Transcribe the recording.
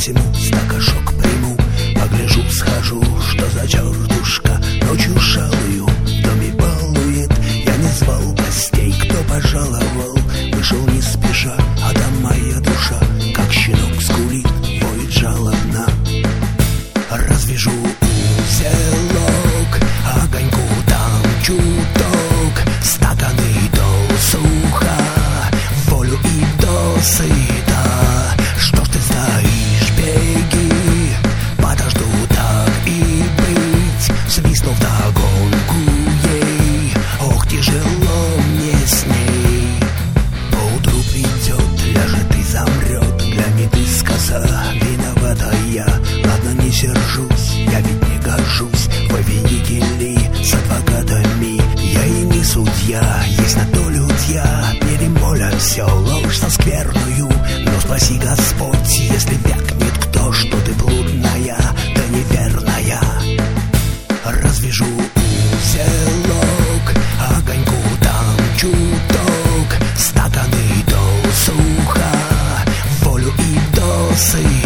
посему стакашок приму. Погляжу, схожу, что за чертушка ночью шалую в доме балует. Я не звал гостей, кто пожаловал, вышел не спеша, а там моя душа, как щенок скулит, воет жалобно. Развяжу узелок, огоньку там чуток, стаканы до суха, волю и до сыта. Что ж ты стоишь, беги, подожду так и быть, свистну вдогонку ей, ох, тяжело мне с ней. Поутру придет, ляжет и замрет, глянет из коса, виновата я. Ладно, не сержусь, я ведь не гожусь в повелители с адвокатами. Я и не судья, есть на то людья, перемолят все ложь со скверную. Но спаси Господь, если вякнет кто, что ты блудная, да неверная. Развяжу узелок, огоньку там чуток, стаканы до суха, волю и до сыта.